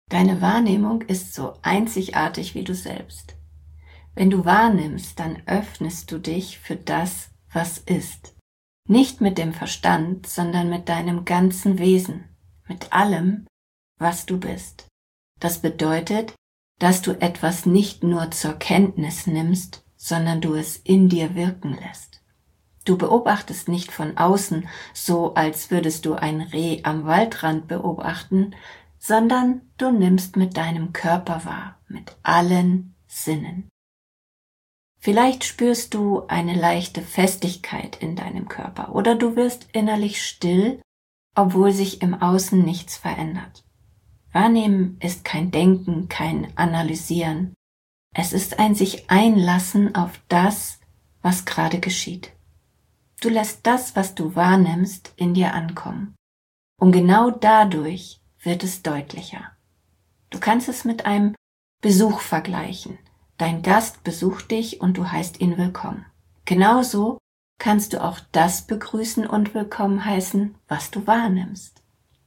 Deine Wahrnehmung ist so einzigartig wie du selbst. Wenn du wahrnimmst, dann öffnest du dich für das, was ist. Nicht mit dem Verstand, sondern mit deinem ganzen Wesen, mit allem, was du bist. Das bedeutet, dass du etwas nicht nur zur Kenntnis nimmst, sondern du es in dir wirken lässt. Du beobachtest nicht von außen, so als würdest du ein Reh am Waldrand beobachten, sondern du nimmst mit deinem Körper wahr, mit allen Sinnen. Vielleicht spürst du eine leichte Festigkeit in deinem Körper oder du wirst innerlich still, obwohl sich im Außen nichts verändert. Wahrnehmen ist kein Denken, kein Analysieren. Es ist ein sich einlassen auf das, was gerade geschieht. Du lässt das, was du wahrnimmst, in dir ankommen. Und genau dadurch wird es deutlicher. Du kannst es mit einem Besuch vergleichen. Dein Gast besucht dich und du heißt ihn willkommen. Genauso kannst du auch das begrüßen und willkommen heißen, was du wahrnimmst.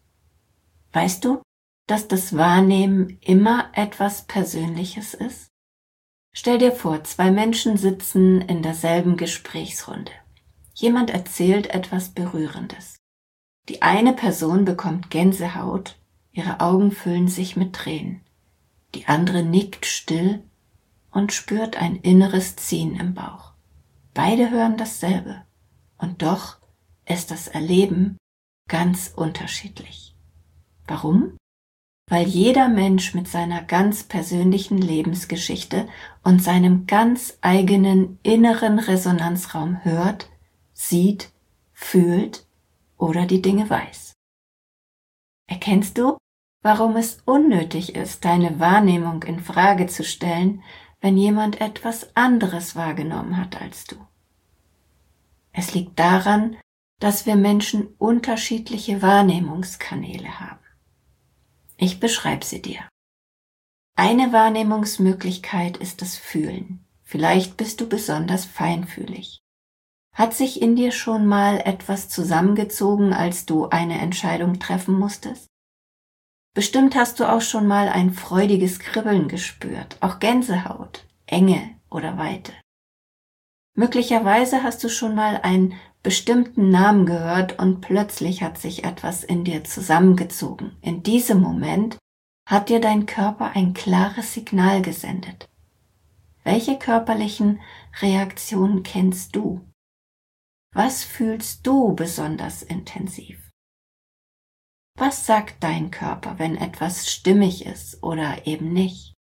Weißt du, dass das Wahrnehmen immer etwas Persönliches ist? Stell dir vor, zwei Menschen sitzen in derselben Gesprächsrunde. Jemand erzählt etwas Berührendes. Die eine Person bekommt Gänsehaut, ihre Augen füllen sich mit Tränen. Die andere nickt still und spürt ein inneres Ziehen im Bauch. Beide hören dasselbe und doch ist das Erleben ganz unterschiedlich. Warum? Weil jeder Mensch mit seiner ganz persönlichen Lebensgeschichte und seinem ganz eigenen inneren Resonanzraum hört, sieht, fühlt oder die Dinge weiß. Erkennst du, warum es unnötig ist, deine Wahrnehmung in Frage zu stellen, wenn jemand etwas anderes wahrgenommen hat als du? Es liegt daran, dass wir Menschen unterschiedliche Wahrnehmungskanäle haben. Ich beschreibe sie dir. Eine Wahrnehmungsmöglichkeit ist das Fühlen. Vielleicht bist du besonders feinfühlig. Hat sich in dir schon mal etwas zusammengezogen, als du eine Entscheidung treffen musstest? Bestimmt hast du auch schon mal ein freudiges Kribbeln gespürt, auch Gänsehaut, Enge oder Weite. Möglicherweise hast du schon mal einen bestimmten Namen gehört und plötzlich hat sich etwas in dir zusammengezogen. In diesem Moment hat dir dein Körper ein klares Signal gesendet. Welche körperlichen Reaktionen kennst du? Was fühlst du besonders intensiv? Was sagt dein Körper, wenn etwas stimmig ist oder eben nicht?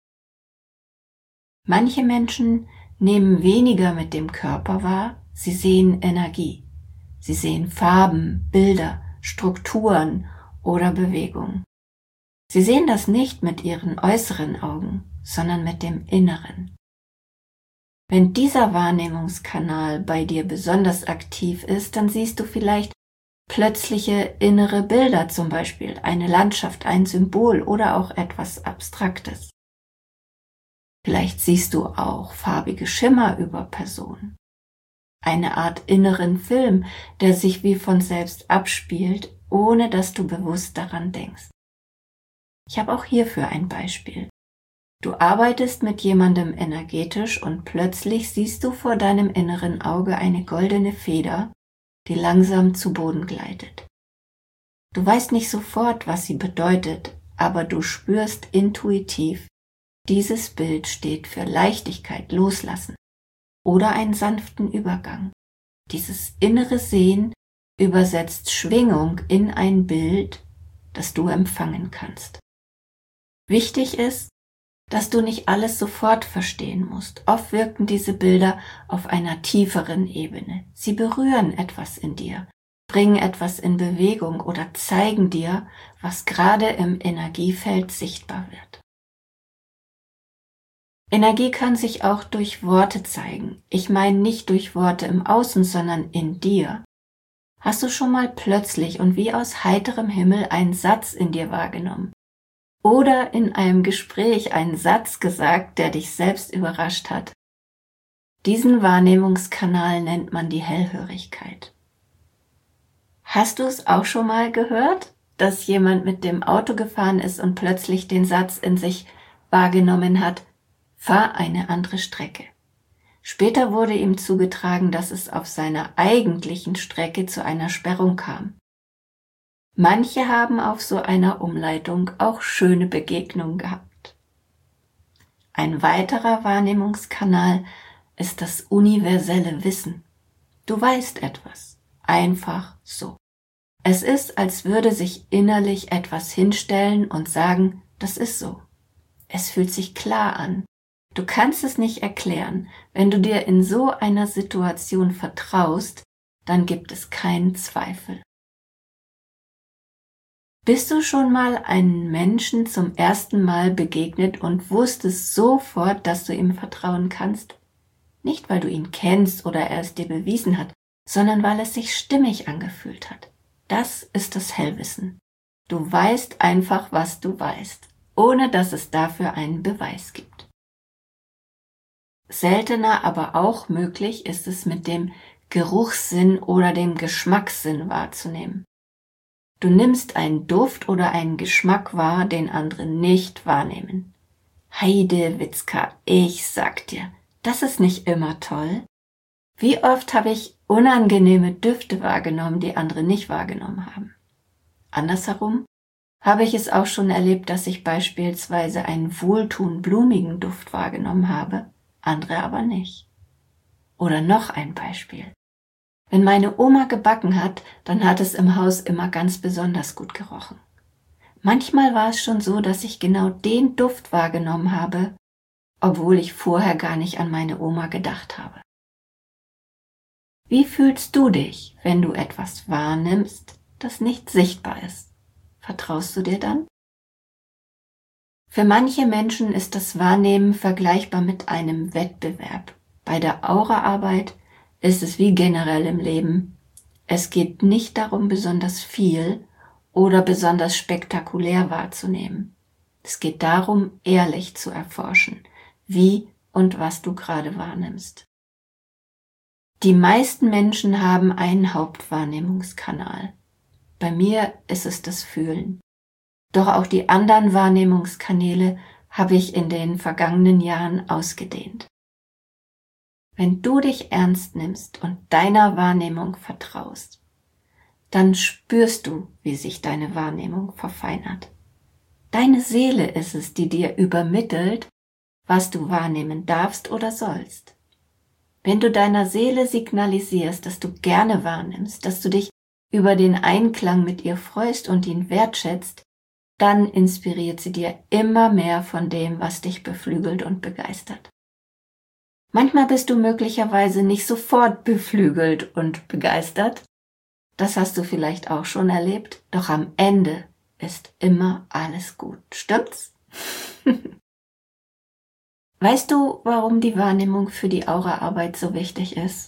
Manche Menschen nehmen weniger mit dem Körper wahr, sie sehen Energie. Sie sehen Farben, Bilder, Strukturen oder Bewegungen. Sie sehen das nicht mit ihren äußeren Augen, sondern mit dem Inneren. Wenn dieser Wahrnehmungskanal bei dir besonders aktiv ist, dann siehst du vielleicht plötzliche innere Bilder, zum Beispiel eine Landschaft, ein Symbol oder auch etwas Abstraktes. Vielleicht siehst du auch farbige Schimmer über Personen. Eine Art inneren Film, der sich wie von selbst abspielt, ohne dass du bewusst daran denkst. Ich habe auch hierfür ein Beispiel. Du arbeitest mit jemandem energetisch und plötzlich siehst du vor deinem inneren Auge eine goldene Feder, die langsam zu Boden gleitet. Du weißt nicht sofort, was sie bedeutet, aber du spürst intuitiv, dieses Bild steht für Leichtigkeit, Loslassen oder einen sanften Übergang. Dieses innere Sehen übersetzt Schwingung in ein Bild, das du empfangen kannst. Wichtig ist, dass du nicht alles sofort verstehen musst. Oft wirken diese Bilder auf einer tieferen Ebene. Sie berühren etwas in dir, bringen etwas in Bewegung oder zeigen dir, was gerade im Energiefeld sichtbar wird. Energie kann sich auch durch Worte zeigen. Ich meine nicht durch Worte im Außen, sondern in dir. Hast du schon mal plötzlich und wie aus heiterem Himmel einen Satz in dir wahrgenommen? Oder in einem Gespräch einen Satz gesagt, der dich selbst überrascht hat? Diesen Wahrnehmungskanal nennt man die Hellhörigkeit. Hast du es auch schon mal gehört? dass jemand mit dem Auto gefahren ist und plötzlich den Satz in sich wahrgenommen hat, fahr eine andere Strecke. Später wurde ihm zugetragen, dass es auf seiner eigentlichen Strecke zu einer Sperrung kam. Manche haben auf so einer Umleitung auch schöne Begegnungen gehabt. Ein weiterer Wahrnehmungskanal ist das universelle Wissen. Du weißt etwas, einfach so. Es ist, als würde sich innerlich etwas hinstellen und sagen, das ist so. Es fühlt sich klar an. Du kannst es nicht erklären. Wenn du dir in so einer Situation vertraust, dann gibt es keinen Zweifel. Bist du schon mal einem Menschen zum ersten Mal begegnet und wusstest sofort, dass du ihm vertrauen kannst? Nicht, weil du ihn kennst oder er es dir bewiesen hat, sondern weil es sich stimmig angefühlt hat. Das ist das Hellwissen. Du weißt einfach, was du weißt, ohne dass es dafür einen Beweis gibt. Seltener, aber auch möglich ist es mit dem Geruchssinn oder dem Geschmackssinn wahrzunehmen. Du nimmst einen Duft oder einen Geschmack wahr, den andere nicht wahrnehmen. Heide Witzka, ich sag dir, das ist nicht immer toll. Wie oft habe ich unangenehme Düfte wahrgenommen, die andere nicht wahrgenommen haben? Andersherum habe ich es auch schon erlebt, dass ich beispielsweise einen wohltuend blumigen Duft wahrgenommen habe, andere aber nicht. Oder noch ein Beispiel. Wenn meine Oma gebacken hat, dann hat es im Haus immer ganz besonders gut gerochen. Manchmal war es schon so, dass ich genau den Duft wahrgenommen habe, obwohl ich vorher gar nicht an meine Oma gedacht habe. Wie fühlst du dich, wenn du etwas wahrnimmst, das nicht sichtbar ist? Vertraust du dir dann? Für manche Menschen ist das Wahrnehmen vergleichbar mit einem Wettbewerb. Bei der Auraarbeit ist es wie generell im Leben. Es geht nicht darum, besonders viel oder besonders spektakulär wahrzunehmen. Es geht darum, ehrlich zu erforschen, wie und was du gerade wahrnimmst. Die meisten Menschen haben einen Hauptwahrnehmungskanal. Bei mir ist es das Fühlen. Doch auch die anderen Wahrnehmungskanäle habe ich in den vergangenen Jahren ausgedehnt. Wenn du dich ernst nimmst und deiner Wahrnehmung vertraust, dann spürst du, wie sich deine Wahrnehmung verfeinert. Deine Seele ist es, die dir übermittelt, was du wahrnehmen darfst oder sollst. Wenn du deiner Seele signalisierst, dass du gerne wahrnimmst, dass du dich über den Einklang mit ihr freust und ihn wertschätzt, dann inspiriert sie dir immer mehr von dem, was dich beflügelt und begeistert. Manchmal bist du möglicherweise nicht sofort beflügelt und begeistert. Das hast du vielleicht auch schon erlebt. Doch am Ende ist immer alles gut. Stimmt's? Weißt du, warum die Wahrnehmung für die Auraarbeit so wichtig ist?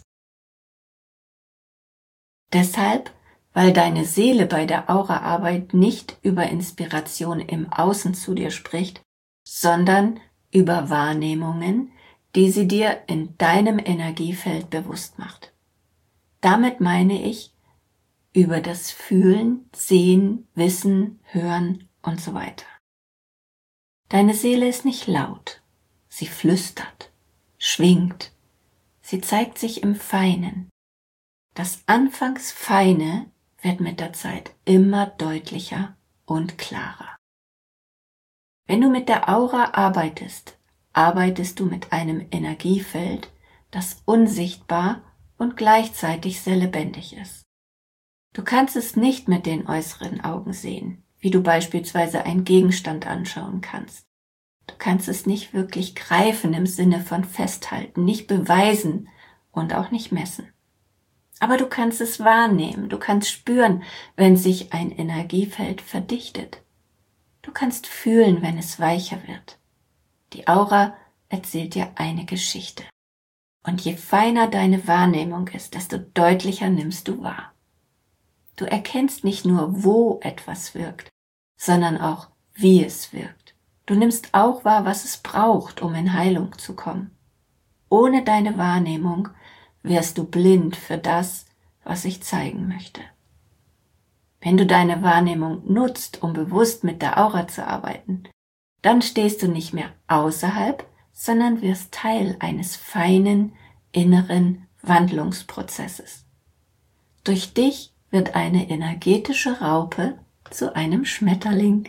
Deshalb, weil deine Seele bei der Auraarbeit nicht über Inspiration im Außen zu dir spricht, sondern über Wahrnehmungen, die sie dir in deinem Energiefeld bewusst macht. Damit meine ich über das Fühlen, Sehen, Wissen, Hören und so weiter. Deine Seele ist nicht laut, sie flüstert, schwingt, sie zeigt sich im Feinen. Das anfangs Feine wird mit der Zeit immer deutlicher und klarer. Wenn du mit der Aura arbeitest, arbeitest du mit einem Energiefeld, das unsichtbar und gleichzeitig sehr lebendig ist. Du kannst es nicht mit den äußeren Augen sehen, wie du beispielsweise einen Gegenstand anschauen kannst. Du kannst es nicht wirklich greifen im Sinne von festhalten, nicht beweisen und auch nicht messen. Aber du kannst es wahrnehmen, du kannst spüren, wenn sich ein Energiefeld verdichtet. Du kannst fühlen, wenn es weicher wird. Die Aura erzählt dir eine Geschichte. Und je feiner deine Wahrnehmung ist, desto deutlicher nimmst du wahr. Du erkennst nicht nur, wo etwas wirkt, sondern auch, wie es wirkt. Du nimmst auch wahr, was es braucht, um in Heilung zu kommen. Ohne deine Wahrnehmung wärst du blind für das, was ich zeigen möchte. Wenn du deine Wahrnehmung nutzt, um bewusst mit der Aura zu arbeiten, dann stehst du nicht mehr außerhalb, sondern wirst Teil eines feinen, inneren Wandlungsprozesses. Durch dich wird eine energetische Raupe zu einem Schmetterling.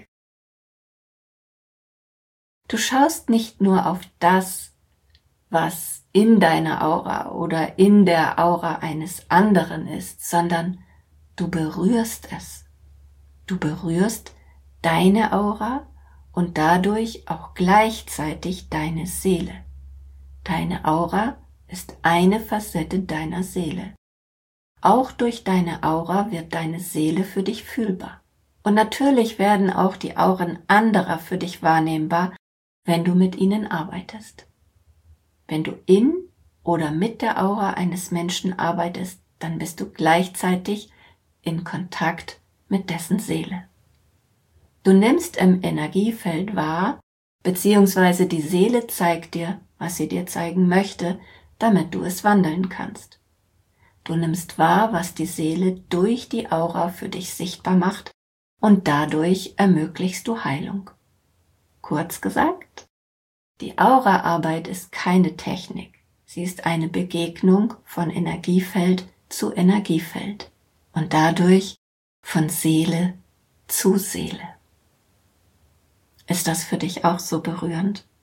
Du schaust nicht nur auf das, was in deiner Aura oder in der Aura eines anderen ist, sondern du berührst es. Du berührst deine Aura und dadurch auch gleichzeitig deine Seele. Deine Aura ist eine Facette deiner Seele. Auch durch deine Aura wird deine Seele für dich fühlbar. Und natürlich werden auch die Auren anderer für dich wahrnehmbar, wenn du mit ihnen arbeitest. Wenn du in oder mit der Aura eines Menschen arbeitest, dann bist du gleichzeitig in Kontakt mit dessen Seele. Du nimmst im Energiefeld wahr, beziehungsweise die Seele zeigt dir, was sie dir zeigen möchte, damit du es wandeln kannst. Du nimmst wahr, was die Seele durch die Aura für dich sichtbar macht und dadurch ermöglichst du Heilung. Kurz gesagt, die Auraarbeit ist keine Technik. Sie ist eine Begegnung von Energiefeld zu Energiefeld und dadurch von Seele zu Seele. Ist das für dich auch so berührend?